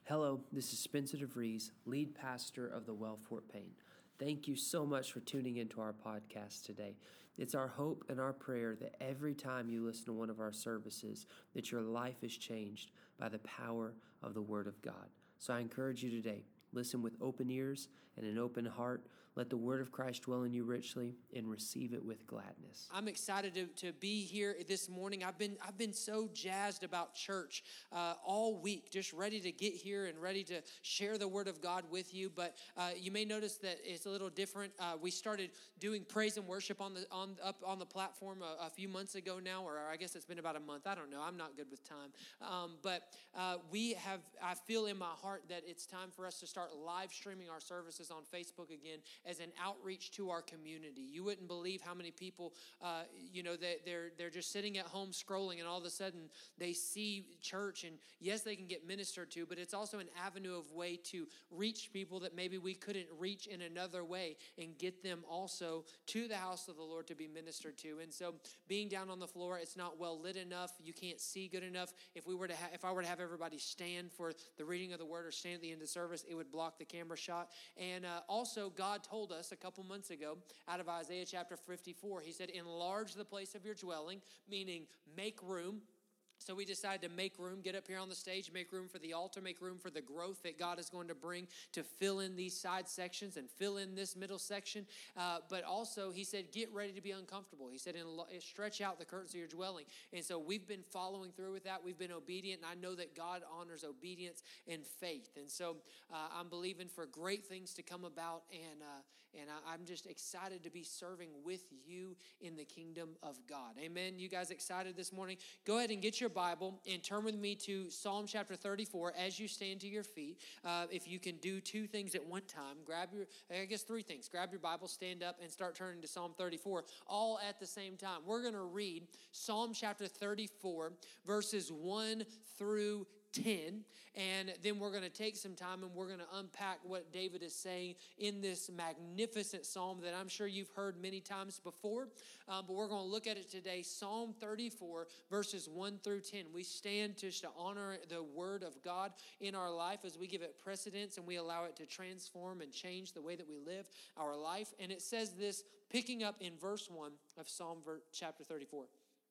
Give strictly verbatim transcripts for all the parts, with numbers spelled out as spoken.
Hello, this is Spencer DeVries, lead pastor of the Well Fort Payne. Thank you so much for tuning into our podcast today. It's our hope and our prayer that every time you listen to one of our services, that your life is changed by the power of the Word of God. So I encourage you today, listen with open ears and an open heart. Let the word of Christ dwell in you richly and receive it with gladness. I'm excited to, to be here this morning. I've been I've been so jazzed about church uh, all week, just ready to get here and ready to share the word of God with you. But uh, you may notice that it's a little different. Uh, we started doing praise and worship on the on up on the platform a, a few months ago now, or I guess it's been about a month. I don't know. I'm not good with time. Um, but uh, we have. I feel in my heart that it's time for us to start live streaming our services on Facebook again as an outreach to our community. You wouldn't believe how many people, uh, you know, they, they're they're just sitting at home scrolling, and all of a sudden they see church, and yes, they can get ministered to, but it's also an avenue of way to reach people that maybe we couldn't reach in another way, and get them also to the house of the Lord to be ministered to. And so, being down on the floor, it's not well lit enough. You can't see good enough. If we were to, ha- if I were to have everybody stand for the reading of the word or stand at the end of the service, it would block the camera shot. And uh, also, God told us a couple months ago out of Isaiah chapter fifty-four, he said, enlarge the place of your dwelling, meaning make room. So we decided to make room, get up here on the stage, make room for the altar, make room for the growth that God is going to bring to fill in these side sections and fill in this middle section. Uh, but also, he said, get ready to be uncomfortable. He said, stretch out the curtains of your dwelling. And so we've been following through with that. We've been obedient, and I know that God honors obedience and faith. And so uh, I'm believing for great things to come about, and uh, and I, I'm just excited to be serving with you in the kingdom of God. Amen. You guys excited this morning? Go ahead and get your Bible and turn with me to Psalm chapter thirty-four as you stand to your feet. Uh, if you can do two things at one time, grab your, I guess three things. Grab your Bible, stand up, and start turning to Psalm thirty-four, all at the same time. We're going to read Psalm chapter thirty-four, verses one through ten, and then we're going to take some time and we're going to unpack what David is saying in this magnificent psalm that I'm sure you've heard many times before, um, but we're going to look at it today. Psalm thirty-four, verses one through ten. We stand just to honor the word of God in our life as we give it precedence and we allow it to transform and change the way that we live our life. And it says this, picking up in verse one of Psalm chapter thirty-four.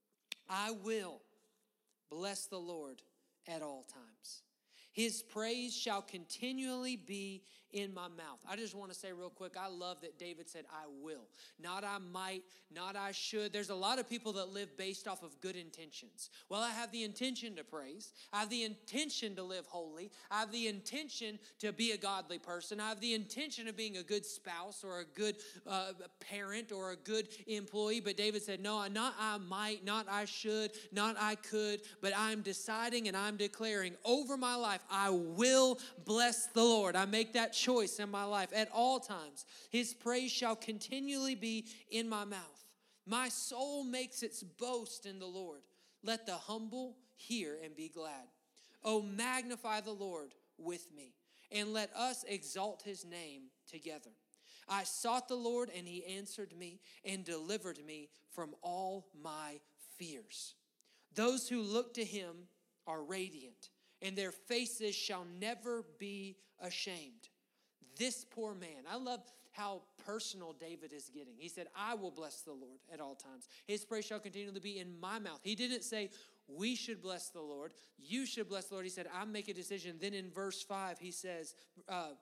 I will bless the Lord at all times. His praise shall continually be in my mouth. I just want to say real quick, I love that David said, I will. Not I might, not I should. There's a lot of people that live based off of good intentions. Well, I have the intention to praise. I have the intention to live holy. I have the intention to be a godly person. I have the intention of being a good spouse or a good uh, parent or a good employee. But David said, no, not I might, not I should, not I could, but I'm deciding and I'm declaring over my life, I will bless the Lord. I make that choice in my life at all times. His praise shall continually be in my mouth. My soul makes its boast in the Lord. Let the humble hear and be glad. Oh, magnify the Lord with me, and let us exalt his name together. I sought the Lord, and he answered me and delivered me from all my fears. Those who look to him are radiant, and their faces shall never be ashamed. This poor man, I love how personal David is getting. He said, I will bless the Lord at all times. His praise shall continually be in my mouth. He didn't say, we should bless the Lord. You should bless the Lord. He said, I make a decision. Then in verse five, he says, uh,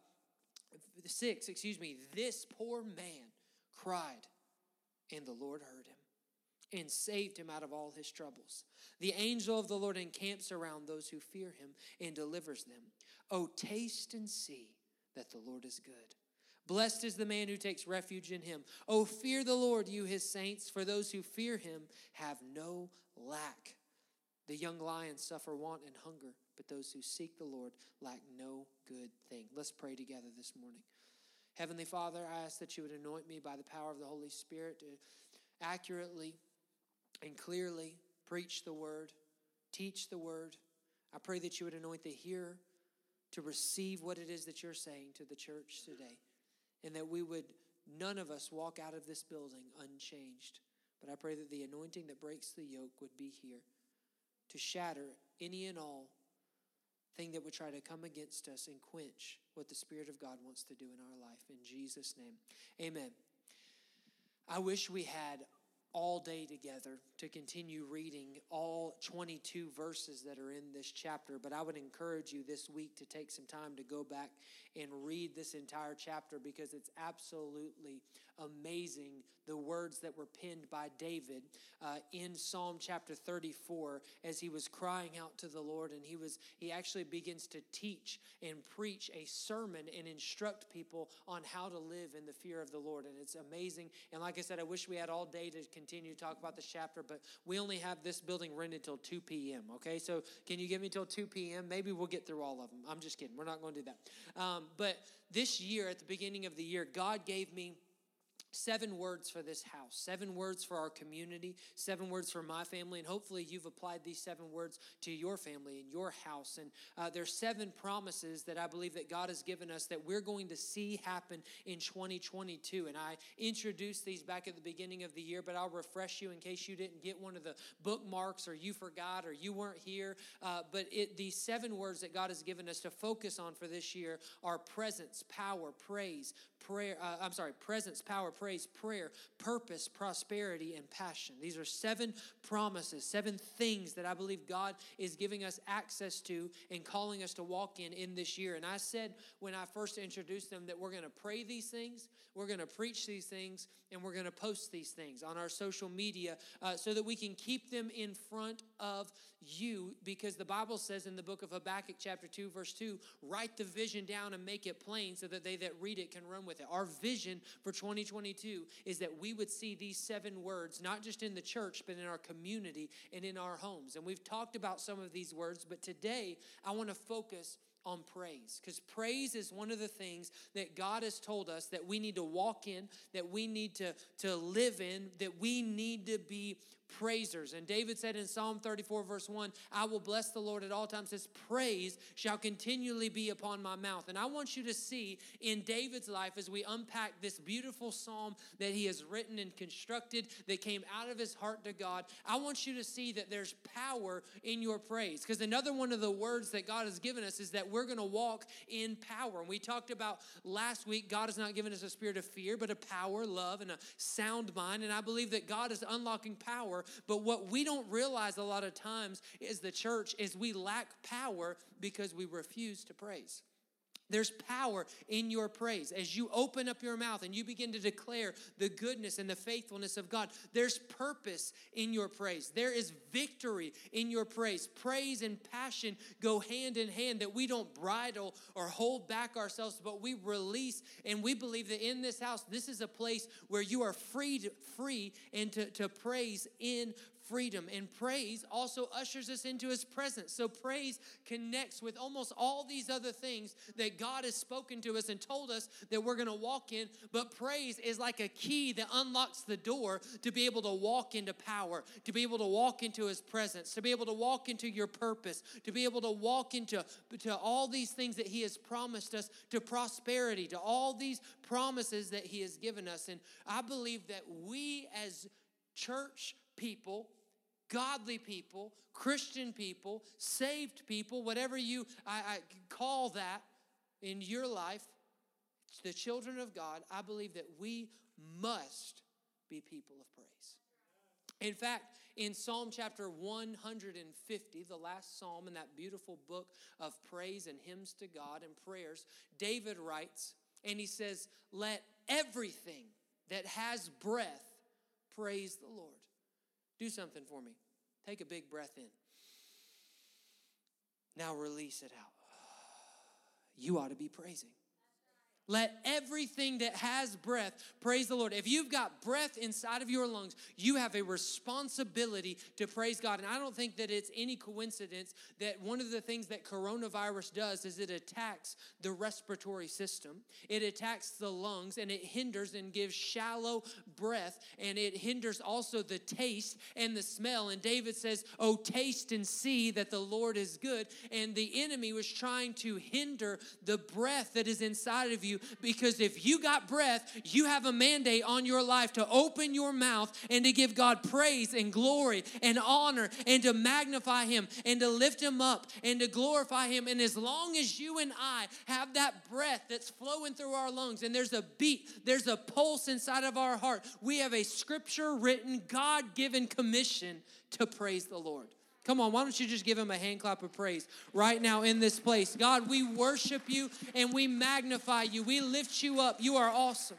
six, excuse me, this poor man cried, and the Lord heard him and saved him out of all his troubles. The angel of the Lord encamps around those who fear him and delivers them. Oh, taste and see that the Lord is good. Blessed is the man who takes refuge in him. Oh, fear the Lord, you his saints, for those who fear him have no lack. The young lions suffer want and hunger, but those who seek the Lord lack no good thing. Let's pray together this morning. Heavenly Father, I ask that you would anoint me by the power of the Holy Spirit to accurately and clearly preach the word, teach the word. I pray that you would anoint the hearer to receive what it is that you're saying to the church today, and that we would, none of us, walk out of this building unchanged. But I pray that the anointing that breaks the yoke would be here to shatter any and all thing that would try to come against us and quench what the Spirit of God wants to do in our life. In Jesus' name, amen. I wish we had all day together to continue reading all twenty-two verses that are in this chapter, but I would encourage you this week to take some time to go back and read this entire chapter, because it's absolutely amazing, the words that were penned by David uh, in Psalm chapter thirty-four as he was crying out to the Lord, and he was he actually begins to teach and preach a sermon and instruct people on how to live in the fear of the Lord, and it's amazing. And like I said, I wish we had all day to continue to talk about this chapter, but we only have this building rented till two p.m., okay? So can you give me till two p.m.? Maybe we'll get through all of them. I'm just kidding. We're not going to do that. Um, but this year, at the beginning of the year, God gave me seven words for this house, seven words for our community, seven words for my family, and hopefully you've applied these seven words to your family and your house. And uh, there's seven promises that I believe that God has given us that we're going to see happen in twenty twenty-two. And I introduced these back at the beginning of the year, but I'll refresh you in case you didn't get one of the bookmarks, or you forgot, or you weren't here. Uh, but it, these seven words that God has given us to focus on for this year are presence, power, praise, prayer. Uh, I'm sorry, presence, power, praise, prayer, purpose, prosperity, and passion. These are seven promises, seven things that I believe God is giving us access to and calling us to walk in in this year. And I said when I first introduced them that we're going to pray these things, we're going to preach these things, and we're going to post these things on our social media uh, so that we can keep them in front of you, because the Bible says in the book of Habakkuk chapter two verse two, write the vision down and make it plain so that they that read it can run with it. Our vision for twenty twenty-two is that we would see these seven words not just in the church but in our community and in our homes. And we've talked about some of these words, but today I want to focus on praise, because praise is one of the things that God has told us that we need to walk in, that we need to, to live in, that we need to be praisers. And David said in Psalm thirty-four verse one, I will bless the Lord at all times. His praise shall continually be upon my mouth. And I want you to see in David's life, as we unpack this beautiful psalm that he has written and constructed that came out of his heart to God, I want you to see that there's power in your praise. Because another one of the words that God has given us is that we're going to walk in power. And we talked about last week, God has not given us a spirit of fear, but a power, love, and a sound mind. And I believe that God is unlocking power. But what we don't realize a lot of times is the church is we lack power because we refuse to praise. There's power in your praise. As you open up your mouth and you begin to declare the goodness and the faithfulness of God, there's purpose in your praise. There is victory in your praise. Praise and passion go hand in hand, that we don't bridle or hold back ourselves, but we release. And we believe that in this house, this is a place where you are free to, free and to, to praise in freedom. And praise also ushers us into his presence. So praise connects with almost all these other things that God has spoken to us and told us that we're going to walk in. But praise is like a key that unlocks the door to be able to walk into power, to be able to walk into his presence, to be able to walk into your purpose, to be able to walk into to all these things that he has promised us, to prosperity, to all these promises that he has given us. And I believe that we as church people, godly people, Christian people, saved people, whatever you I, I call that in your life, the children of God, I believe that we must be people of praise. In fact, in Psalm chapter one hundred fifty, the last psalm in that beautiful book of praise and hymns to God and prayers, David writes, and he says, let everything that has breath praise the Lord. Do something for me. Take a big breath in. Now release it out. You ought to be praising. Let everything that has breath praise the Lord. If you've got breath inside of your lungs, you have a responsibility to praise God. And I don't think that it's any coincidence that one of the things that coronavirus does is it attacks the respiratory system. It attacks the lungs, and it hinders and gives shallow breath, and it hinders also the taste and the smell. And David says, oh, taste and see that the Lord is good. And the enemy was trying to hinder the breath that is inside of you you because if you got breath, you have a mandate on your life to open your mouth and to give God praise and glory and honor and to magnify him and to lift him up and to glorify him. And as long as you and I have that breath that's flowing through our lungs and there's a beat, there's a pulse inside of our heart, we have a scripture written, God-given commission to praise the Lord. Come on, why don't you just give him a hand clap of praise right now in this place. God, we worship you and we magnify you. We lift you up. You are awesome.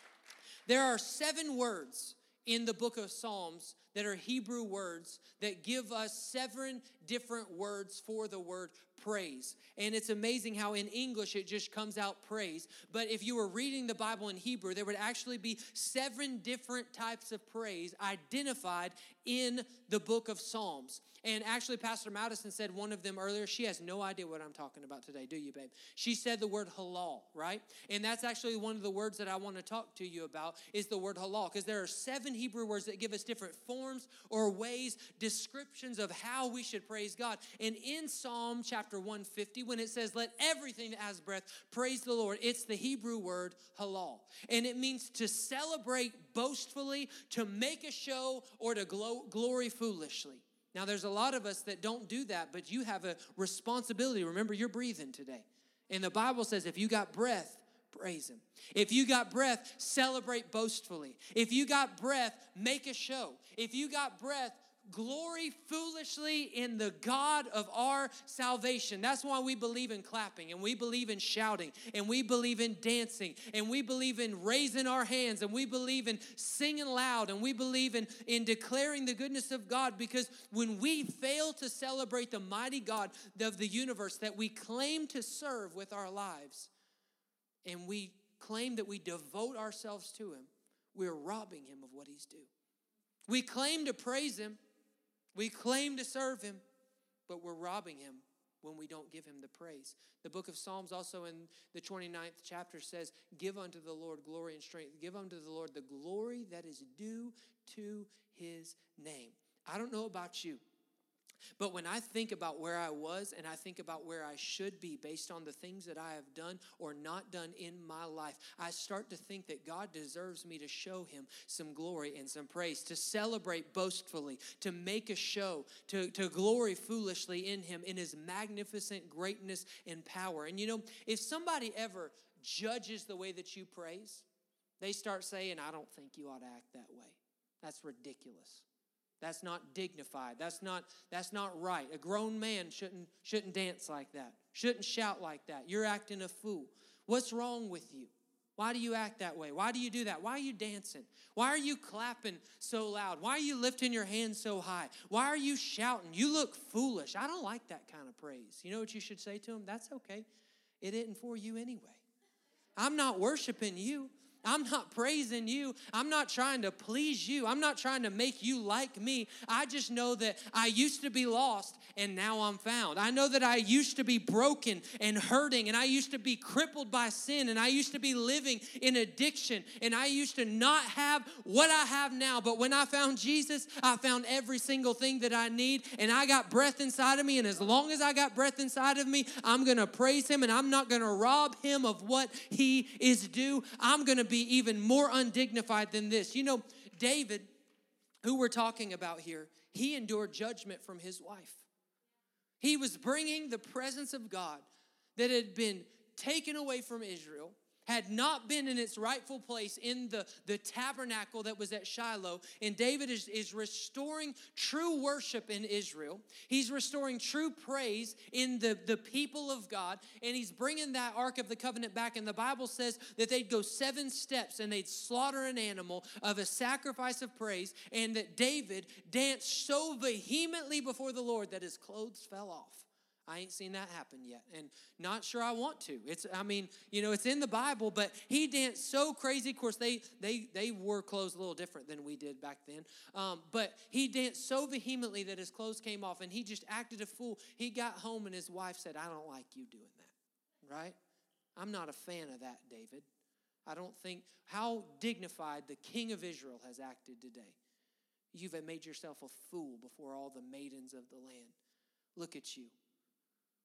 There are seven words in the book of Psalms that are Hebrew words that give us seven different words for the word praise. And it's amazing how in English it just comes out praise. But if you were reading the Bible in Hebrew, there would actually be seven different types of praise identified in the book of Psalms. And actually, Pastor Madison said one of them earlier. She has no idea what I'm talking about today, do you, babe? She said the word halal, right? And that's actually one of the words that I want to talk to you about is the word halal, because there are seven Hebrew words that give us different forms or ways, descriptions of how we should praise God. And in Psalm chapter one fifty, when it says, let everything that has breath praise the Lord, it's the Hebrew word halal. And it means to celebrate boastfully, to make a show, or to glo- glory foolishly. Now, there's a lot of us that don't do that, but you have a responsibility. Remember, you're breathing today. And the Bible says if you got breath, praise him. If you got breath, celebrate boastfully. If you got breath, make a show. If you got breath, glory foolishly in the God of our salvation. That's why we believe in clapping, and we believe in shouting, and we believe in dancing, and we believe in raising our hands, and we believe in singing loud, and we believe in, in declaring the goodness of God, because when we fail to celebrate the mighty God of the universe that we claim to serve with our lives, and we claim that we devote ourselves to him, we're robbing him of what he's due. We claim to praise him, we claim to serve him, but we're robbing him when we don't give him the praise. The book of Psalms also in the twenty-ninth chapter says, give unto the Lord glory and strength. Give unto the Lord the glory that is due to his name. I don't know about you, but when I think about where I was and I think about where I should be based on the things that I have done or not done in my life, I start to think that God deserves me to show him some glory and some praise, to celebrate boastfully, to make a show, to, to glory foolishly in him, in his magnificent greatness and power. And you know, if somebody ever judges the way that you praise, they start saying, I don't think you ought to act that way. That's ridiculous. That's not dignified. That's not, that's not right. A grown man shouldn't, shouldn't dance like that, shouldn't shout like that. You're acting a fool. What's wrong with you? Why do you act that way? Why do you do that? Why are you dancing? Why are you clapping so loud? Why are you lifting your hands so high? Why are you shouting? You look foolish. I don't like that kind of praise. You know what you should say to him? That's okay. It isn't for you anyway. I'm not worshiping you. I'm not praising you. I'm not trying to please you. I'm not trying to make you like me. I just know that I used to be lost and now I'm found. I know that I used to be broken and hurting, and I used to be crippled by sin, and I used to be living in addiction, and I used to not have what I have now. But when I found Jesus, I found every single thing that I need, and I got breath inside of me, and as long as I got breath inside of me, I'm going to praise him, and I'm not going to rob him of what he is due. I'm going to be even more undignified than this. You know, David, who we're talking about here, he endured judgment from his wife. He was bringing the presence of God that had been taken away from Israel, had not been in its rightful place in the, the tabernacle that was at Shiloh. And David is, is restoring true worship in Israel. He's restoring true praise in the, the people of God. And he's bringing that Ark of the Covenant back. And the Bible says that they'd go seven steps and they'd slaughter an animal of a sacrifice of praise. And that David danced so vehemently before the Lord that his clothes fell off. I ain't seen that happen yet, and not sure I want to. It's, I mean, you know, it's in the Bible, but he danced so crazy. Of course, they they they wore clothes a little different than we did back then. Um, but he danced so vehemently that his clothes came off, and he just acted a fool. He got home, and his wife said, "I don't like you doing that." Right? I'm not a fan of that, David. I don't think how dignified the King of Israel has acted today. You've made yourself a fool before all the maidens of the land. Look at you.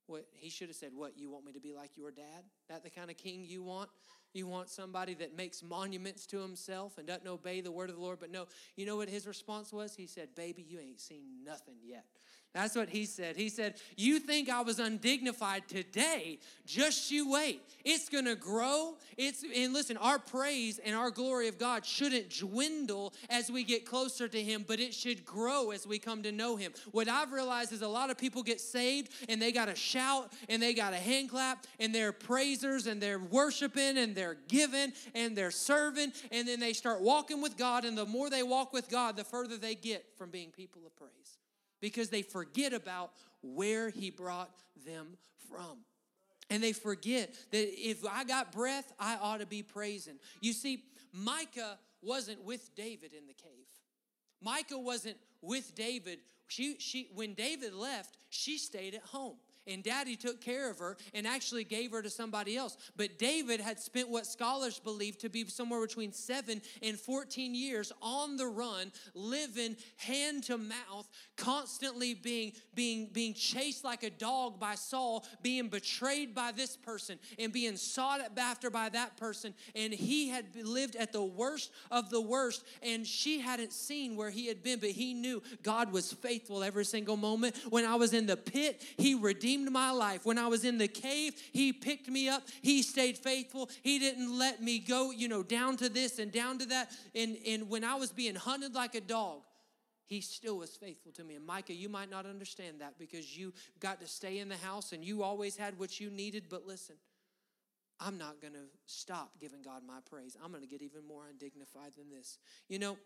What he should have said, what, you want me to be like your dad? That the kind of king you want? You want somebody that makes monuments to himself and doesn't obey the word of the Lord? But no, you know what his response was? He said, baby, you ain't seen nothing yet. That's what he said. He said, you think I was undignified today? Just you wait. It's going to grow. It's and listen, our praise and our glory of God shouldn't dwindle as we get closer to him, but it should grow as we come to know him. What I've realized is a lot of people get saved and they got to shout and they got to hand clap and they're praisers and they're worshiping and they're giving and they're serving, and then they start walking with God, and the more they walk with God, the further they get from being people of praise. Because they forget about where he brought them from. And they forget that if I got breath, I ought to be praising. You see, Micah wasn't with David in the cave. Micah wasn't with David. She, she, when David left, she stayed at home. And daddy took care of her and actually gave her to somebody else. But David had spent what scholars believe to be somewhere between seven and fourteen years on the run, living hand to mouth, constantly being, being, being chased like a dog by Saul, being betrayed by this person and being sought after by that person. And he had lived at the worst of the worst, and she hadn't seen where he had been, but he knew God was faithful every single moment. When I was in the pit, he redeemed my life. When I was in the cave, he picked me up. He stayed faithful. He didn't let me go, you know, down to this and down to that. And, and when I was being hunted like a dog, he still was faithful to me. And Micah, you might not understand that because you got to stay in the house and you always had what you needed. But listen, I'm not going to stop giving God my praise. I'm going to get even more undignified than this. You know,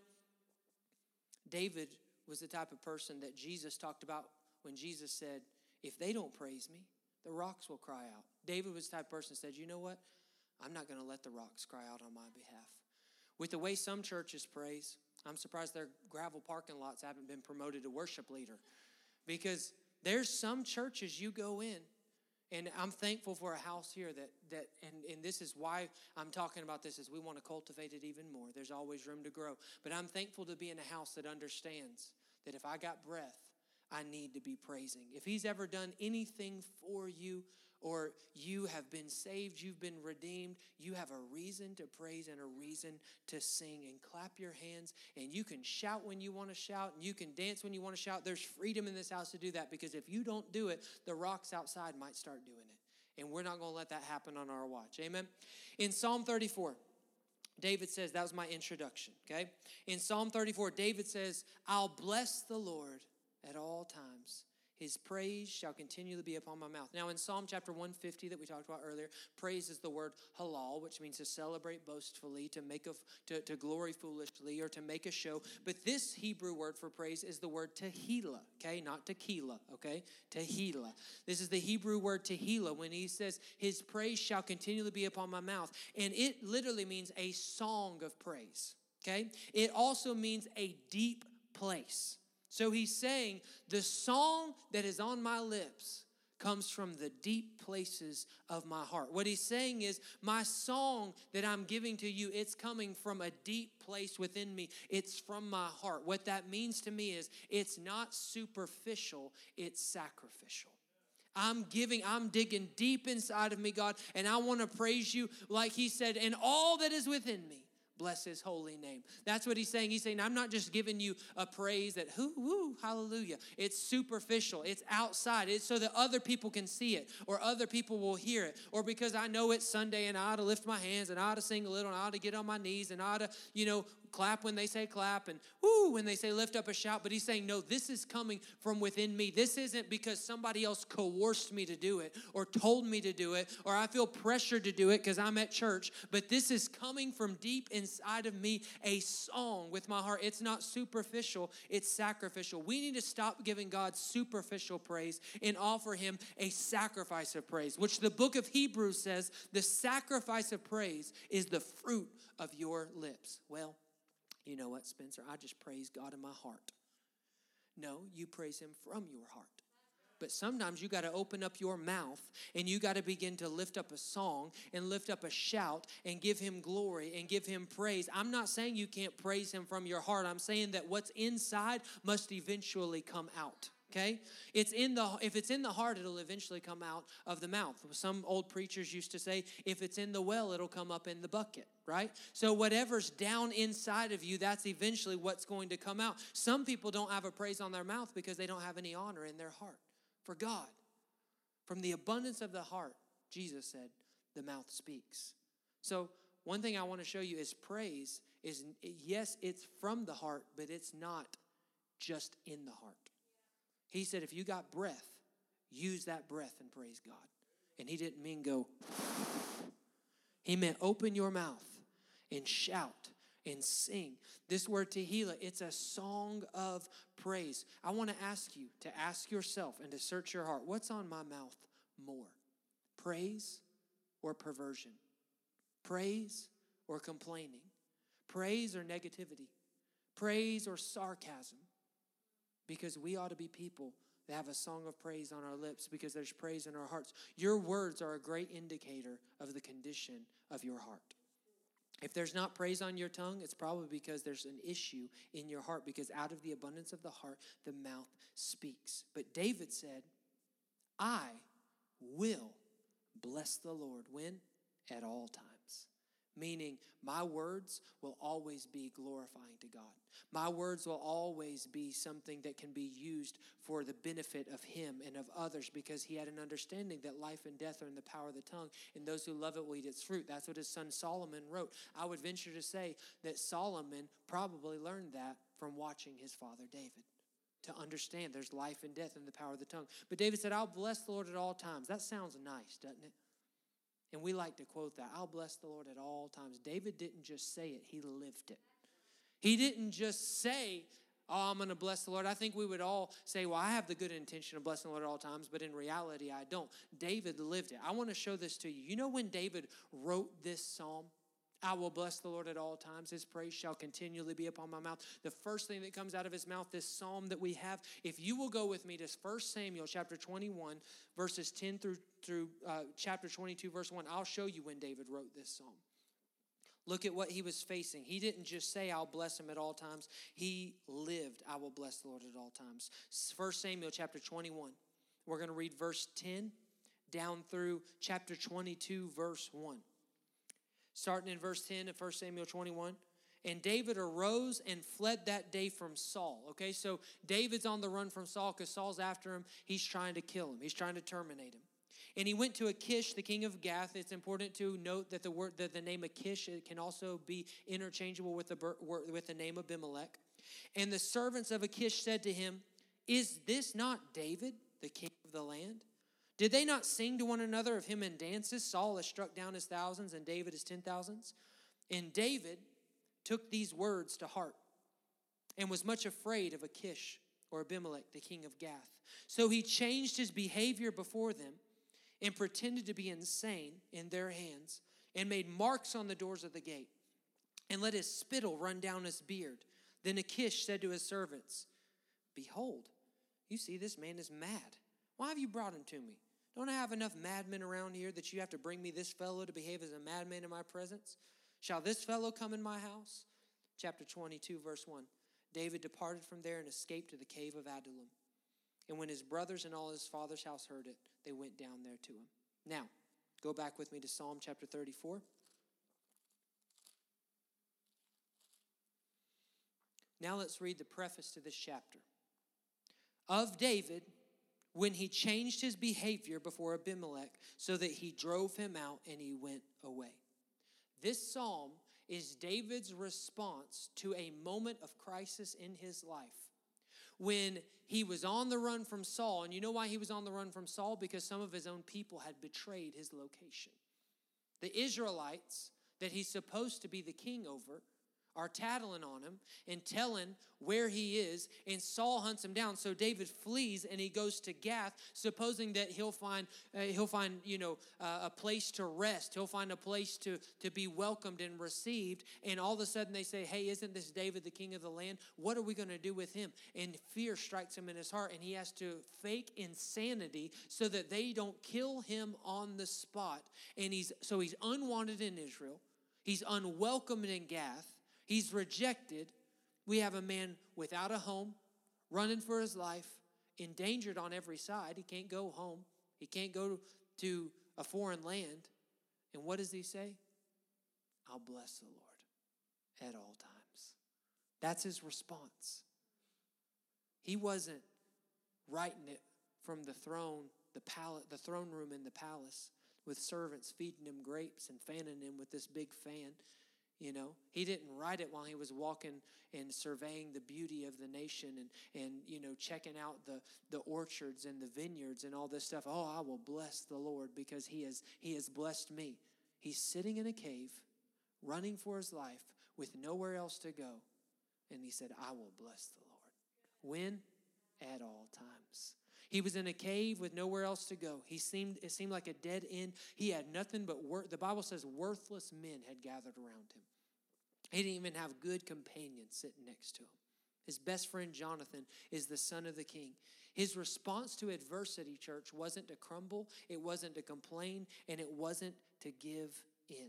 David was the type of person that Jesus talked about when Jesus said, if they don't praise me, the rocks will cry out. David was the type of person that said, you know what? I'm not going to let the rocks cry out on my behalf. With the way some churches praise, I'm surprised their gravel parking lots haven't been promoted to worship leader. Because there's some churches you go in, and I'm thankful for a house here that, that and, and this is why I'm talking about this, is we want to cultivate it even more. There's always room to grow. But I'm thankful to be in a house that understands that if I got breath, I need to be praising. If he's ever done anything for you, or you have been saved, you've been redeemed, you have a reason to praise and a reason to sing, and clap your hands, and you can shout when you want to shout, and you can dance when you want to shout. There's freedom in this house to do that, because if you don't do it, the rocks outside might start doing it. And we're not going to let that happen on our watch. Amen? In Psalm thirty-four, David says, that was my introduction, okay? In Psalm thirty-four, David says, I'll bless the Lord at all times. His praise shall continually be upon my mouth. Now in Psalm chapter one fifty that we talked about earlier, praise is the word halal, which means to celebrate boastfully, to make a, to, to glory foolishly, or to make a show. But this Hebrew word for praise is the word tehillah, okay? Not tequila, okay? Tehillah. This is the Hebrew word tehillah when he says, his praise shall continually be upon my mouth. And it literally means a song of praise, okay? It also means a deep place. So he's saying, the song that is on my lips comes from the deep places of my heart. What he's saying is, my song that I'm giving to you, it's coming from a deep place within me. It's from my heart. What that means to me is, it's not superficial, it's sacrificial. I'm giving, I'm digging deep inside of me, God, and I want to praise you like he said, and all that is within me, bless his holy name. That's what he's saying. He's saying, I'm not just giving you a praise that, whoo, woo, hallelujah. It's superficial. It's outside. It's so that other people can see it, or other people will hear it, or because I know it's Sunday and I ought to lift my hands and I ought to sing a little and I ought to get on my knees and I ought to, you know, clap when they say clap and whoo when they say lift up a shout. But he's saying, no, this is coming from within me. This isn't because somebody else coerced me to do it or told me to do it, or I feel pressured to do it because I'm at church. But this is coming from deep inside of me, a song with my heart. It's not superficial, it's sacrificial. We need to stop giving God superficial praise and offer him a sacrifice of praise, which the book of Hebrews says the sacrifice of praise is the fruit of your lips. Well, you know what, Spencer? I just praise God in my heart. No, you praise him from your heart. But sometimes you got to open up your mouth and you got to begin to lift up a song and lift up a shout and give him glory and give him praise. I'm not saying you can't praise him from your heart. I'm saying that what's inside must eventually come out. Okay? It's in the if it's in the heart, it'll eventually come out of the mouth. Some old preachers used to say, if it's in the well, it'll come up in the bucket, right? So whatever's down inside of you, that's eventually what's going to come out. Some people don't have a praise on their mouth because they don't have any honor in their heart for God. From the abundance of the heart, Jesus said, the mouth speaks. So one thing I want to show you is praise is, yes, it's from the heart, but it's not just in the heart. He said, if you got breath, use that breath and praise God. And he didn't mean go. He meant open your mouth and shout and sing. This word tehillah, it's a song of praise. I want to ask you to ask yourself and to search your heart. What's on my mouth more? Praise or perversion? Praise or complaining? Praise or negativity? Praise or sarcasm? Because we ought to be people that have a song of praise on our lips because there's praise in our hearts. Your words are a great indicator of the condition of your heart. If there's not praise on your tongue, it's probably because there's an issue in your heart, because out of the abundance of the heart, the mouth speaks. But David said, I will bless the Lord. When? At all times. Meaning, my words will always be glorifying to God. My words will always be something that can be used for the benefit of him and of others, because he had an understanding that life and death are in the power of the tongue, and those who love it will eat its fruit. That's what his son Solomon wrote. I would venture to say that Solomon probably learned that from watching his father David, to understand there's life and death in the power of the tongue. But David said, I'll bless the Lord at all times. That sounds nice, doesn't it? And we like to quote that. I'll bless the Lord at all times. David didn't just say it. He lived it. He didn't just say, oh, I'm going to bless the Lord. I think we would all say, well, I have the good intention of blessing the Lord at all times, but in reality, I don't. David lived it. I want to show this to you. You know when David wrote this psalm? I will bless the Lord at all times. His praise shall continually be upon my mouth. The first thing that comes out of his mouth, this psalm that we have, if you will go with me to First Samuel chapter twenty-one, verses ten through, through uh, chapter twenty-two, verse one, I'll show you when David wrote this psalm. Look at what he was facing. He didn't just say, I'll bless him at all times. He lived, I will bless the Lord at all times. First Samuel chapter twenty-one. We're going to read verse ten down through chapter twenty-two, verse one. Starting in verse ten of First Samuel twenty-one. And David arose and fled that day from Saul. Okay, so David's on the run from Saul because Saul's after him. He's trying to kill him. He's trying to terminate him. And he went to Achish, the king of Gath. It's important to note that the word, that the name Achish, it can also be interchangeable with the with the name Abimelech. And the servants of Achish said to him, is this not David, the king of the land? Did they not sing to one another of him in dances? Saul has struck down his thousands and David his ten thousands. And David took these words to heart and was much afraid of Achish, or Abimelech, the king of Gath. So he changed his behavior before them and pretended to be insane in their hands, and made marks on the doors of the gate, and let his spittle run down his beard. Then Achish said to his servants, behold, you see this man is mad. Why have you brought him to me? Don't I have enough madmen around here that you have to bring me this fellow to behave as a madman in my presence? Shall this fellow come in my house? Chapter twenty-two, verse one. David departed from there and escaped to the cave of Adullam. And when his brothers and all his father's house heard it, they went down there to him. Now, go back with me to Psalm chapter thirty-four. Now let's read the preface to this chapter. Of David, when he changed his behavior before Abimelech so that he drove him out and he went away. This psalm is David's response to a moment of crisis in his life, when he was on the run from Saul. And you know why he was on the run from Saul? Because some of his own people had betrayed his location. The Israelites that he's supposed to be the king over are tattling on him and telling where he is, and Saul hunts him down. So David flees and he goes to Gath, supposing that he'll find uh, he'll find you know uh, a place to rest. He'll find a place to to be welcomed and received. And all of a sudden they say, "Hey, isn't this David, the king of the land? What are we going to do with him?" And fear strikes him in his heart, and he has to fake insanity so that they don't kill him on the spot. And he's so he's unwanted in Israel. He's unwelcome in Gath. He's rejected. We have a man without a home, running for his life, endangered on every side. He can't go home. He can't go to a foreign land. And what does he say? I'll bless the Lord at all times. That's his response. He wasn't writing it from the throne, the palace, the throne room in the palace with servants feeding him grapes and fanning him with this big fan. You know, he didn't write it while he was walking and surveying the beauty of the nation and, and you know, checking out the, the orchards and the vineyards and all this stuff. Oh, I will bless the Lord because he has, he has blessed me. He's sitting in a cave, running for his life with nowhere else to go. And he said, I will bless the Lord. When? At all times. He was in a cave with nowhere else to go. He seemed, it seemed like a dead end. He had nothing but, wor- the Bible says worthless men had gathered around him. He didn't even have good companions sitting next to him. His best friend Jonathan is the son of the king. His response to adversity, church, wasn't to crumble, it wasn't to complain, and it wasn't to give in.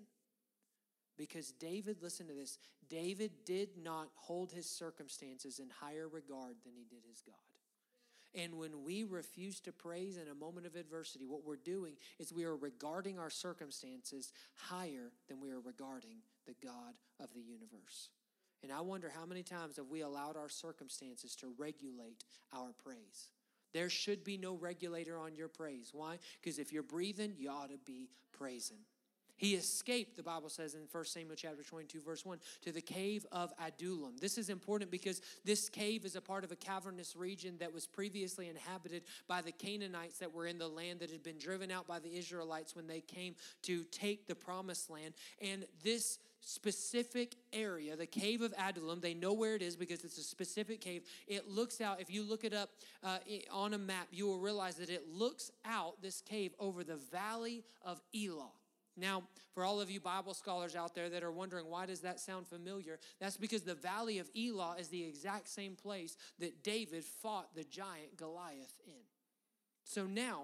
Because David, listen to this, David did not hold his circumstances in higher regard than he did his God. And when we refuse to praise in a moment of adversity, what we're doing is we are regarding our circumstances higher than we are regarding the God of the universe. And I wonder how many times have we allowed our circumstances to regulate our praise? There should be no regulator on your praise. Why? Because if you're breathing, you ought to be praising. He escaped, the Bible says in First Samuel chapter twenty-two, verse one, to the cave of Adullam. This is important because this cave is a part of a cavernous region that was previously inhabited by the Canaanites that were in the land that had been driven out by the Israelites when they came to take the promised land. And this specific area, the cave of Adullam, they know where it is because it's a specific cave. It looks out, if you look it up uh, on a map, you will realize that it looks out, this cave, over the valley of Elah. Now, for all of you Bible scholars out there that are wondering, why does that sound familiar? That's because the valley of Elah is the exact same place that David fought the giant Goliath in. So now,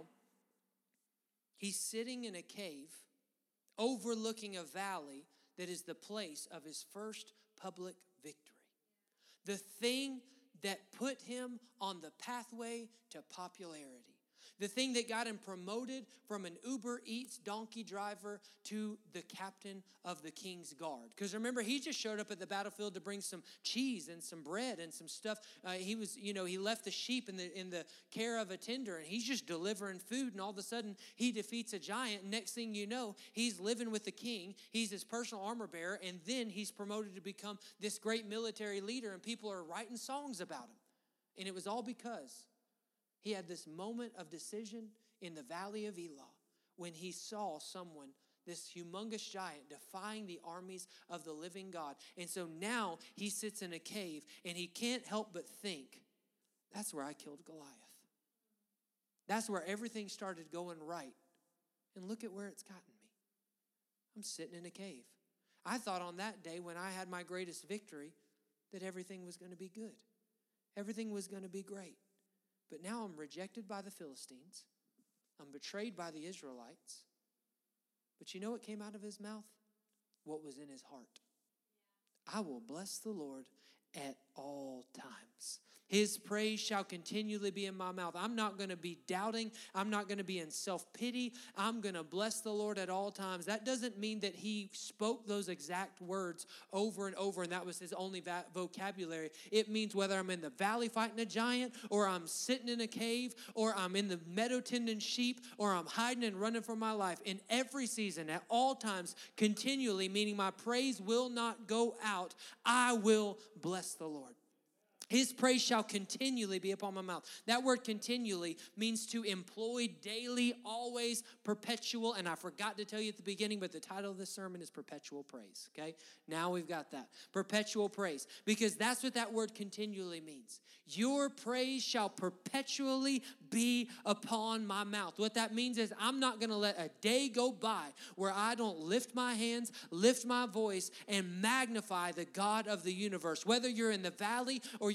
he's sitting in a cave overlooking a valley that is the place of his first public victory. The thing that put him on the pathway to popularity. The thing that got him promoted from an Uber Eats donkey driver to the captain of the king's guard. Because remember, he just showed up at the battlefield to bring some cheese and some bread and some stuff. Uh, he was, you know, he left the sheep in the in the care of a tender, and he's just delivering food. And all of a sudden, he defeats a giant. Next thing you know, he's living with the king. He's his personal armor bearer, and then he's promoted to become this great military leader. And people are writing songs about him. And it was all because he had this moment of decision in the valley of Elah when he saw someone, this humongous giant, defying the armies of the living God. And so now he sits in a cave and he can't help but think, that's where I killed Goliath. That's where everything started going right. And look at where it's gotten me. I'm sitting in a cave. I thought on that day when I had my greatest victory that everything was going to be good. Everything was going to be great. But now I'm rejected by the Philistines. I'm betrayed by the Israelites. But you know what came out of his mouth? What was in his heart. I will bless the Lord at all times. His praise shall continually be in my mouth. I'm not going to be doubting. I'm not going to be in self-pity. I'm going to bless the Lord at all times. That doesn't mean that he spoke those exact words over and over and that was his only va- vocabulary. It means whether I'm in the valley fighting a giant or I'm sitting in a cave or I'm in the meadow tending sheep or I'm hiding and running for my life. In every season, at all times, continually, meaning my praise will not go out. I will bless the Lord. His praise shall continually be upon my mouth. That word continually means to employ daily, always, perpetual. And I forgot to tell you at the beginning, but the title of this sermon is Perpetual Praise. Okay? Now we've got that. Perpetual praise. Because that's what that word continually means. Your praise shall perpetually be upon my mouth. What that means is I'm not going to let a day go by where I don't lift my hands, lift my voice, and magnify the God of the universe. Whether you're in the valley or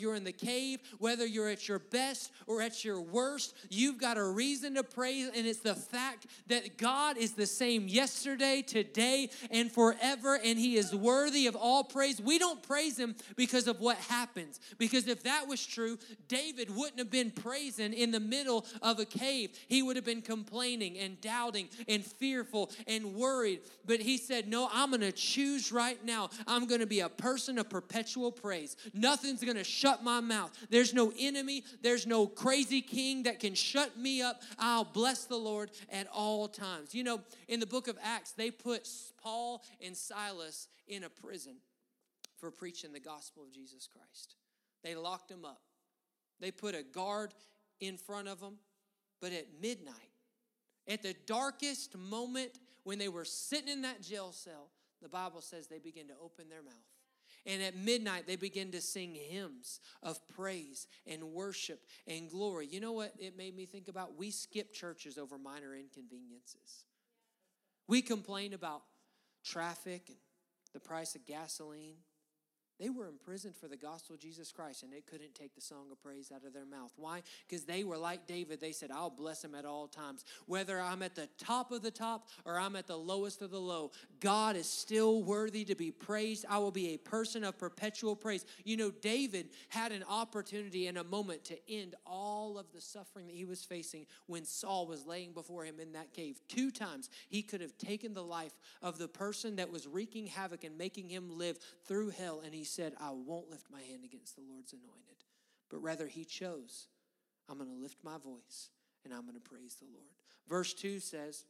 you're in the cave, whether you're at your best or at your worst, you've got a reason to praise, and it's the fact that God is the same yesterday, today, and forever, and he is worthy of all praise. We don't praise him because of what happens, because if that was true, David wouldn't have been praising in the middle of a cave. He would have been complaining and doubting and fearful and worried. But he said, no, I'm going to choose right now. I'm going to be a person of perpetual praise. Nothing's going to shut my mouth. There's no enemy. There's no crazy king that can shut me up. I'll bless the Lord at all times. You know, in the book of Acts, they put Paul and Silas in a prison for preaching the gospel of Jesus Christ. They locked them up. They put a guard in front of them. But at midnight, at the darkest moment when they were sitting in that jail cell, the Bible says they began to open their mouth. And at midnight, they begin to sing hymns of praise and worship and glory. You know what it made me think about? We skip churches over minor inconveniences. We complain about traffic and the price of gasoline. They were imprisoned for the gospel of Jesus Christ, and they couldn't take the song of praise out of their mouth. Why? Because they were like David. They said, I'll bless him at all times. Whether I'm at the top of the top or I'm at the lowest of the low, God is still worthy to be praised. I will be a person of perpetual praise. You know, David had an opportunity and a moment to end all of the suffering that he was facing when Saul was laying before him in that cave. Two times he could have taken the life of the person that was wreaking havoc and making him live through hell, and he said, I won't lift my hand against the Lord's anointed. But rather he chose, I'm going to lift my voice and I'm going to praise the Lord. Verse two says,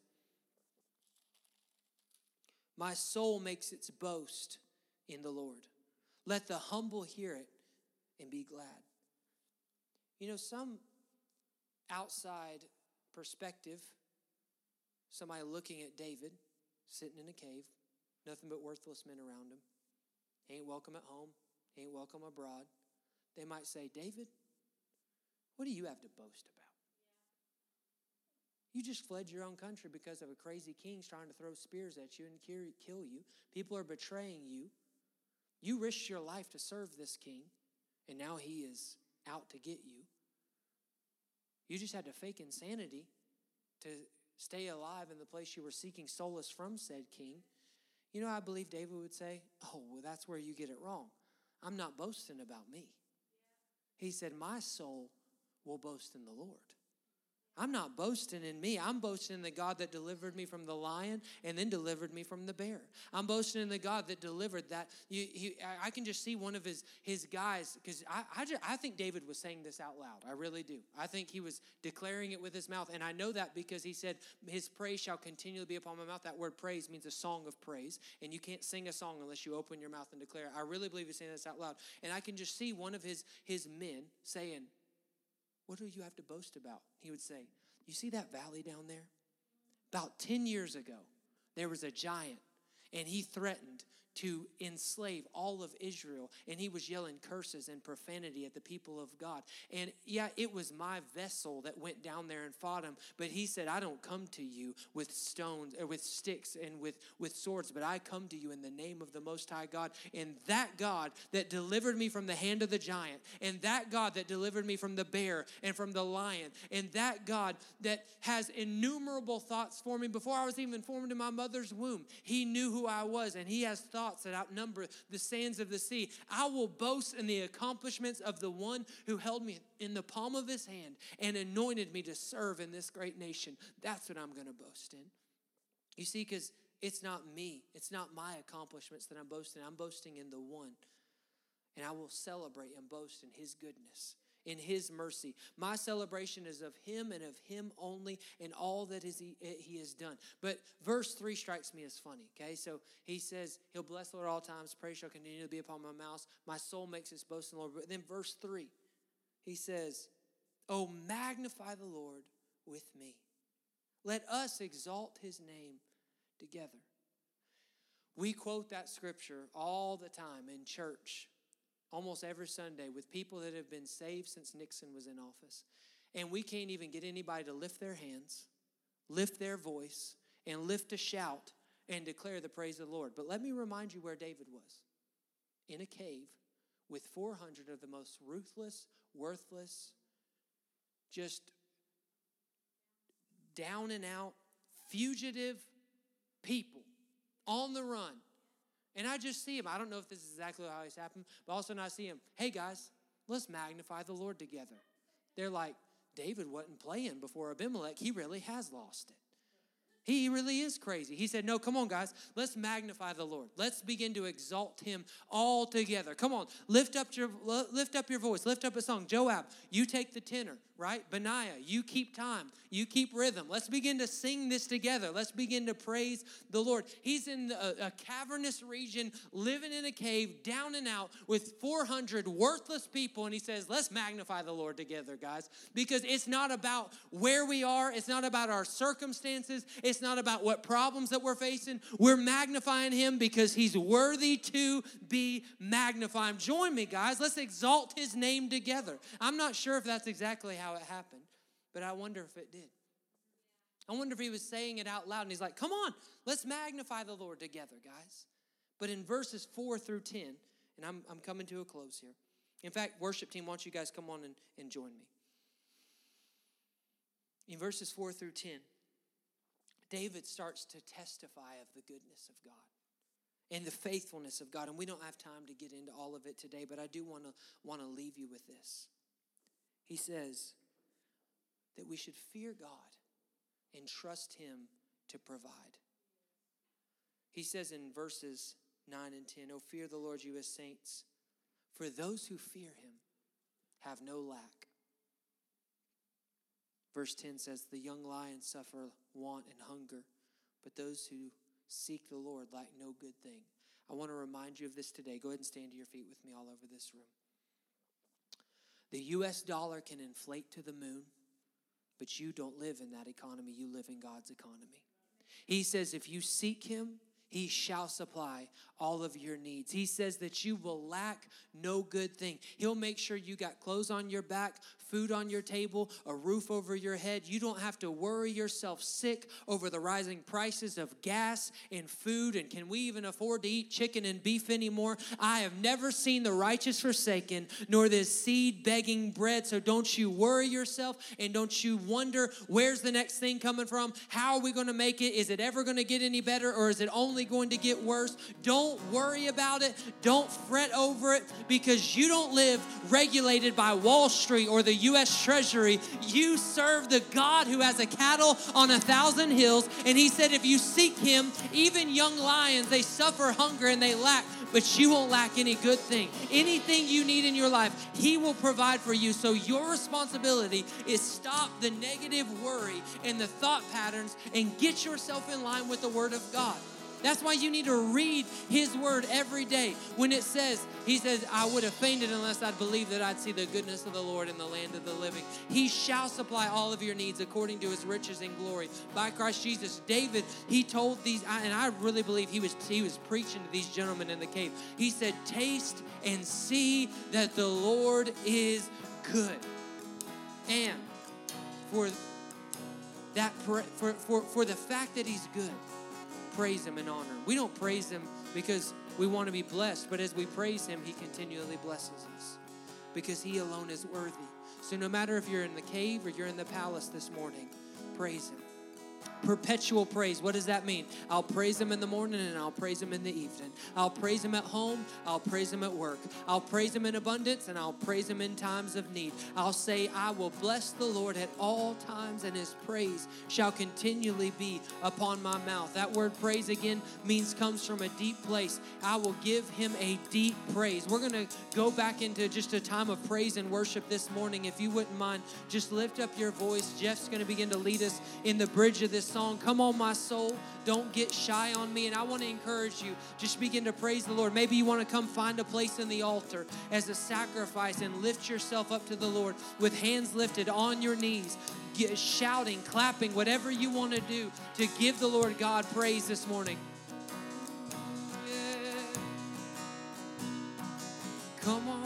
my soul makes its boast in the Lord. Let the humble hear it and be glad. You know, some outside perspective, somebody looking at David sitting in a cave, nothing but worthless men around him. Ain't welcome at home, ain't welcome abroad. They might say, David, what do you have to boast about? You just fled your own country because of a crazy king trying to throw spears at you and kill you. People are betraying you. You risked your life to serve this king, and now he is out to get you. You just had to fake insanity to stay alive in the place you were seeking solace from said king. You know, I believe David would say, oh, well, that's where you get it wrong. I'm not boasting about me. He said, my soul will boast in the Lord. I'm not boasting in me. I'm boasting in the God that delivered me from the lion and then delivered me from the bear. I'm boasting in the God that delivered that. You, he, I can just see one of his, his guys, because I, I, just, I think David was saying this out loud. I really do. I think he was declaring it with his mouth. And I know that because he said, his praise shall continually be upon my mouth. That word praise means a song of praise. And you can't sing a song unless you open your mouth and declare it. I really believe he's saying this out loud. And I can just see one of his, his men saying, what do you have to boast about? He would say, you see that valley down there? About ten years ago, there was a giant, and he threatened to enslave all of Israel, and he was yelling curses and profanity at the people of God. And yeah, it was my vessel that went down there and fought him, but he said, I don't come to you with stones or with sticks and with, with swords, but I come to you in the name of the Most High God. And that God that delivered me from the hand of the giant, and that God that delivered me from the bear and from the lion, and that God that has innumerable thoughts for me before I was even formed in my mother's womb, he knew who I was, and he has thoughts that outnumber the sands of the sea. I will boast in the accomplishments of the one who held me in the palm of his hand and anointed me to serve in this great nation. That's what I'm going to boast in. You see, because it's not me. It's not my accomplishments that I'm boasting. I'm boasting in the one. And I will celebrate and boast in his goodness, in his mercy. My celebration is of him and of him only and all that is he, he has done. But verse three strikes me as funny, okay? So he says, he'll bless the Lord at all times. Praise shall continue to be upon my mouth. My soul makes its boast in the Lord. But then verse three, he says, oh, magnify the Lord with me. Let us exalt his name together. We quote that scripture all the time in church, almost every Sunday, with people that have been saved since Nixon was in office. And we can't even get anybody to lift their hands, lift their voice, and lift a shout and declare the praise of the Lord. But let me remind you where David was. In a cave with four hundred of the most ruthless, worthless, just down and out, fugitive people on the run. And I just see him. I don't know if this is exactly how it's happened, but all of a sudden I see him. Hey, guys, let's magnify the Lord together. They're like, David wasn't playing before Abimelech. He really has lost it. He really is crazy. He said, no, come on, guys. Let's magnify the Lord. Let's begin to exalt him all together. Come on, lift up your lift up your voice. Lift up a song. Joab, you take the tenor, right? Benaiah, you keep time. You keep rhythm. Let's begin to sing this together. Let's begin to praise the Lord. He's in a, a cavernous region, living in a cave, down and out, with four hundred worthless people. And he says, let's magnify the Lord together, guys. Because it's not about where we are. It's not about our circumstances. It's not about what problems that we're facing. We're magnifying him because he's worthy to be magnified. Join me, guys. Let's exalt his name together. I'm not sure if that's exactly how it happened, but I wonder if it did. I wonder if he was saying it out loud and he's like, come on, let's magnify the Lord together, guys. But in verses four through ten, and I'm, I'm coming to a close here. In fact, worship team, why don't you guys come on and, and join me. In verses four through ten, David starts to testify of the goodness of God and the faithfulness of God. And we don't have time to get into all of it today, but I do want to want to leave you with this. He says that we should fear God and trust him to provide. He says in verses nine and ten, "Oh, fear the Lord, you his saints, for those who fear him have no lack." Verse ten says, "The young lions suffer want and hunger, but those who seek the Lord lack no good thing." I want to remind you of this today. Go ahead and stand to your feet with me all over this room. The U S dollar can inflate to the moon, but you don't live in that economy. You live in God's economy. He says if you seek him, he shall supply all of your needs. He says that you will lack no good thing. He'll make sure you got clothes on your back, food on your table, a roof over your head. You don't have to worry yourself sick over the rising prices of gas and food. And can we even afford to eat chicken and beef anymore? I have never seen the righteous forsaken, nor this seed begging bread. So don't you worry yourself, and don't you wonder, where's the next thing coming from? How are we going to make it? Is it ever going to get any better, or is it only going to get worse? Don't worry about it. Don't fret over it, because you don't live regulated by Wall Street or the U S Treasury. You serve the God who has a cattle on a thousand hills. And he said, if you seek him, even young lions, they suffer hunger and they lack, but you won't lack any good thing. Anything you need in your life, he will provide for you. So your responsibility is stop the negative worry and the thought patterns and get yourself in line with the word of God. That's why you need to read his word every day. When it says, he says, I would have fainted unless I'd believed that I'd see the goodness of the Lord in the land of the living. He shall supply all of your needs according to his riches and glory by Christ Jesus. David, he told these, and I really believe he was, he was preaching to these gentlemen in the cave. He said, taste and see that the Lord is good. And for that, for, for, for the fact that he's good, praise him and honor him. We don't praise him because we want to be blessed, but as we praise him, he continually blesses us because he alone is worthy. So no matter if you're in the cave or you're in the palace this morning, praise him. Perpetual praise. What does that mean? I'll praise him in the morning and I'll praise him in the evening. I'll praise him at home. I'll praise him at work. I'll praise him in abundance and I'll praise him in times of need. I'll say, I will bless the Lord at all times, and his praise shall continually be upon my mouth. That word praise again means comes from a deep place. I will give him a deep praise. We're going to go back into just a time of praise and worship this morning. If you wouldn't mind, just lift up your voice. Jeff's going to begin to lead us in the bridge of this song. Come on, my soul, don't get shy on me. And I want to encourage you, just begin to praise the Lord. Maybe you want to come find a place in the altar as a sacrifice and lift yourself up to the Lord with hands lifted on your knees, get, shouting, clapping, whatever you want to do to give the Lord God praise this morning. Yeah. Come on.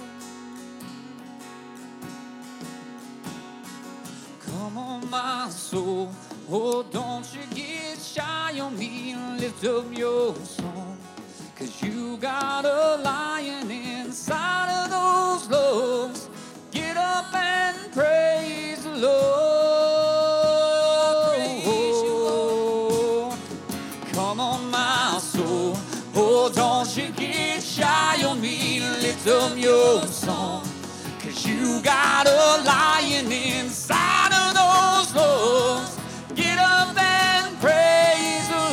Come on, my soul. Oh, don't you get shy on me and lift up your song, 'cause you got a lion inside. inside of those lungs. Get up and praise the Lord. Praise you, Lord. Come on, my soul. Oh, don't you get shy on me. Lift up your song. Cause you got a lion inside of those lungs. Get up and praise the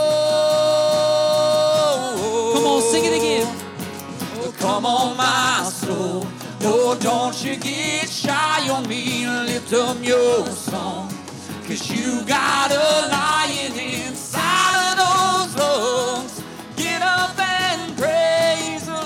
Lord. Come on, sing it again. Oh, come on, my soul. Oh, don't you get shy on me. Lift up your song. Cause you got a lion inside of those lungs. Get up and praise the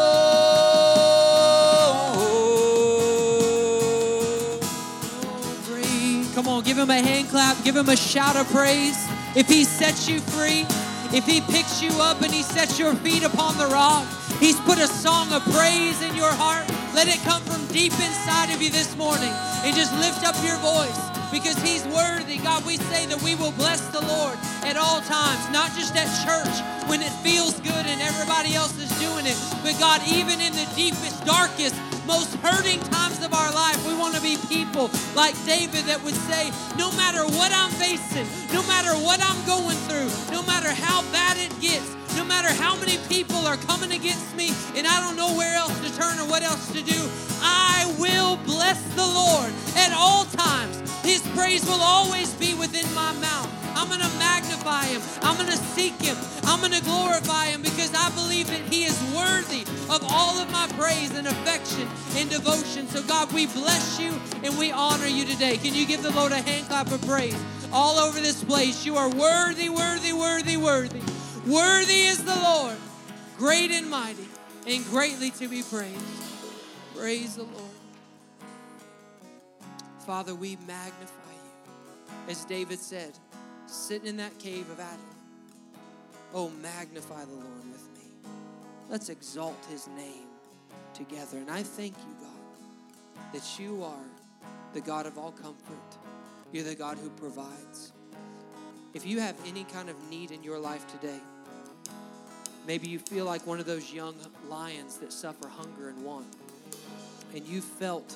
Lord. Come on, give him a hand clap. Give him a shout of praise. If he sets you free, if he picks you up and he sets your feet upon the rock, he's put a song of praise in your heart. Let it come from deep inside of you this morning and just lift up your voice because he's worthy. God, we say that we will bless the Lord at all times, not just at church when it feels good and everybody else is doing it, but God, even in the deepest, darkest, most hurting times of our life, we want to be people like David that would say, no matter what I'm facing, no matter what I'm going through, no matter how bad it gets, no matter how many people are coming against me and I don't know where else to turn or what else to do, I will bless the Lord at all times. His praise will always be within my mouth. I'm going to magnify him. I'm going to seek him. I'm going to glorify him because I believe that he is worthy of all of my praise and affection and devotion. So God, we bless you and we honor you today. Can you give the Lord a hand clap of praise all over this place? You are worthy, worthy, worthy, worthy. Worthy is the Lord, great and mighty, and greatly to be praised. Praise the Lord. Father, we magnify you. As David said, sitting in that cave of Adam. Oh, magnify the Lord with me. Let's exalt his name together. And I thank you, God, that you are the God of all comfort. You're the God who provides. If you have any kind of need in your life today, maybe you feel like one of those young lions that suffer hunger and want, and you felt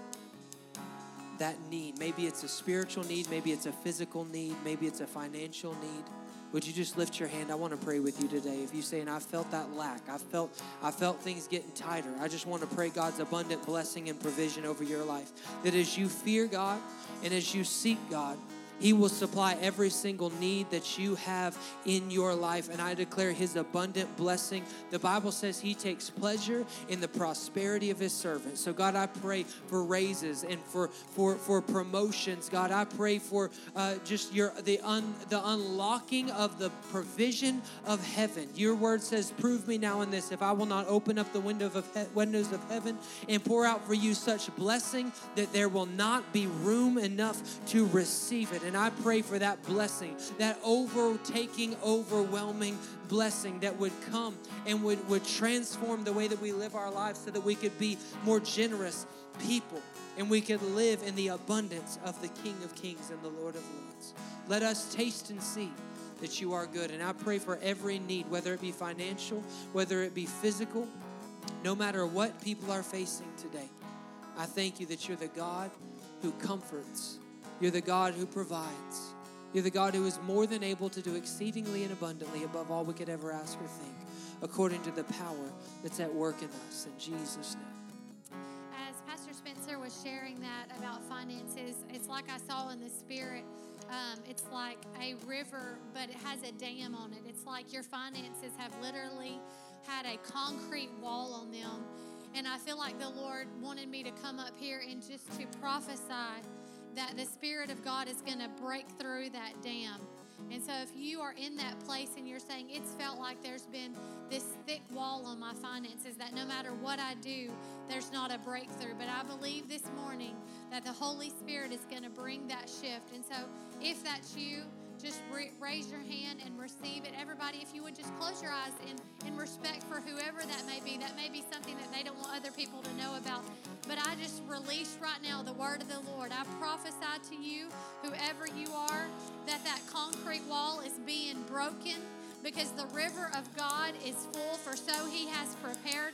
that need. Maybe it's a spiritual need, maybe it's a physical need, maybe it's a financial need. Would you just lift your hand? I want to pray with you today. If you're saying, I felt that lack, I felt I felt things getting tighter, I just want to pray God's abundant blessing and provision over your life. That as you fear God and as you seek God, he will supply every single need that you have in your life. And I declare his abundant blessing. The Bible says he takes pleasure in the prosperity of his servants. So God, I pray for raises and for for, for promotions. God, I pray for uh, just your the un, the unlocking of the provision of heaven. Your word says, prove me now in this, if I will not open up the window of he- windows of heaven and pour out for you such blessing that there will not be room enough to receive it. And I pray for that blessing, that overtaking, overwhelming blessing that would come and would, would transform the way that we live our lives so that we could be more generous people and we could live in the abundance of the King of Kings and the Lord of Lords. Let us taste and see that you are good. And I pray for every need, whether it be financial, whether it be physical, no matter what people are facing today. I thank you that you're the God who comforts. You're the God who provides. You're the God who is more than able to do exceedingly and abundantly above all we could ever ask or think, according to the power that's at work in us. In Jesus' name. As Pastor Spencer was sharing that about finances, it's like I saw in the spirit. Um, it's like a river, but it has a dam on it. It's like your finances have literally had a concrete wall on them. And I feel like the Lord wanted me to come up here and just to prophesy that the Spirit of God is going to break through that dam. And so if you are in that place and you're saying, it's felt like there's been this thick wall on my finances, that no matter what I do, there's not a breakthrough. But I believe this morning that the Holy Spirit is going to bring that shift. And so if that's you, just re- raise your hand and receive it. Everybody, if you would just close your eyes in, in respect for whoever that may be. That may be something that they don't want other people to know about. But I just release right now the word of the Lord. I prophesy to you, whoever you are, that that concrete wall is being broken because the river of God is full, for so he has prepared it.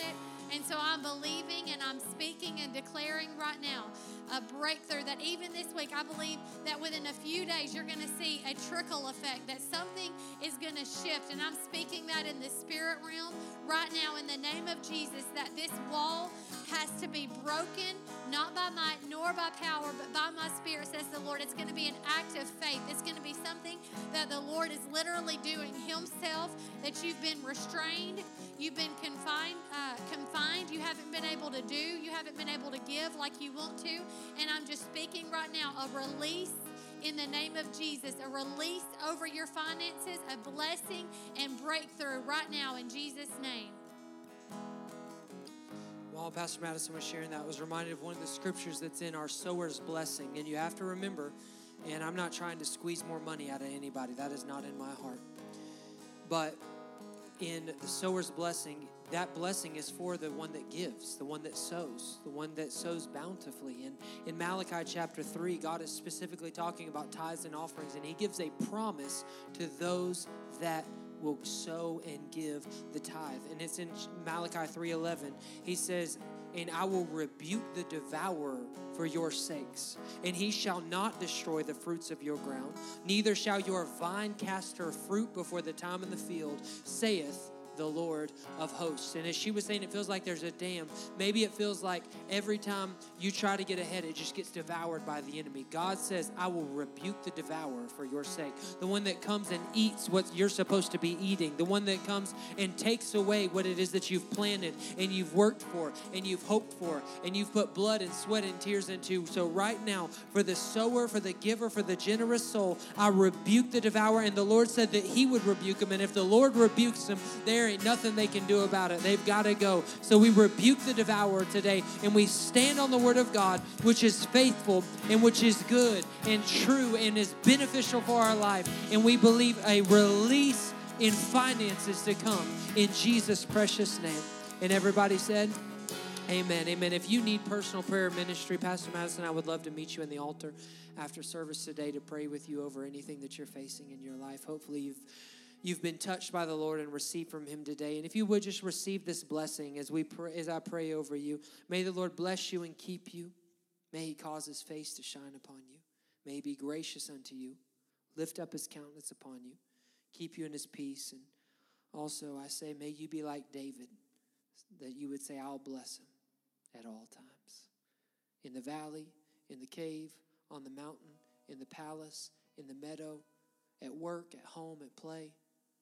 And so I'm believing and I'm speaking and declaring right now a breakthrough that even this week, I believe that within a few days, you're going to see a trickle effect, that something is going to shift. And I'm speaking that in the spirit realm right now in the name of Jesus, that this wall has to be broken, not by might nor by power, but by my spirit, says the Lord. It's going to be an act of faith. It's going to be something that the Lord is literally doing himself, that you've been restrained, you've been confined, uh, confined, you haven't been able to do, you haven't been able to give like you want to. And I'm just speaking right now a release in the name of Jesus, a release over your finances, a blessing and breakthrough right now in Jesus' name. While Pastor Madison was sharing that, I was reminded of one of the scriptures that's in our sower's blessing. And you have to remember, and I'm not trying to squeeze more money out of anybody. That is not in my heart. But in the sower's blessing, that blessing is for the one that gives, the one that sows, the one that sows bountifully. And in Malachi chapter three, God is specifically talking about tithes and offerings, and he gives a promise to those that will sow and give the tithe. And it's in Malachi three eleven. He says, and I will rebuke the devourer for your sakes, and he shall not destroy the fruits of your ground, neither shall your vine cast her fruit before the time in the field, saith the Lord of hosts. And as she was saying, it feels like there's a dam. Maybe it feels like every time you try to get ahead, it just gets devoured by the enemy. God says, I will rebuke the devourer for your sake. The one that comes and eats what you're supposed to be eating. The one that comes and takes away what it is that you've planted and you've worked for and you've hoped for and you've put blood and sweat and tears into. So right now, for the sower, for the giver, for the generous soul, I rebuke the devourer. And the Lord said that he would rebuke him. And if the Lord rebukes him, there ain't nothing they can do about it. They've got to go. So we rebuke the devourer today, and we stand on the word of God, which is faithful and which is good and true and is beneficial for our life. And we believe a release in finances to come in Jesus' precious name. And everybody said, amen. Amen. If you need personal prayer ministry, Pastor Madison, I would love to meet you in the altar after service today to pray with you over anything that you're facing in your life. Hopefully you've You've been touched by the Lord and received from him today. And if you would just receive this blessing as we pray, as I pray over you. May the Lord bless you and keep you. May he cause his face to shine upon you. May he be gracious unto you. Lift up his countenance upon you. Keep you in his peace. And also I say, may you be like David, that you would say, I'll bless him at all times. In the valley, in the cave, on the mountain, in the palace, in the meadow, at work, at home, at play.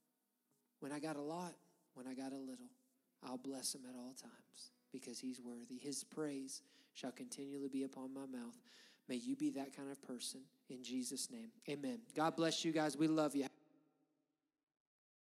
When I got a lot, when I got a little, I'll bless him at all times because he's worthy. His praise shall continually be upon my mouth. May you be that kind of person in Jesus' name. Amen. God bless you guys. We love you.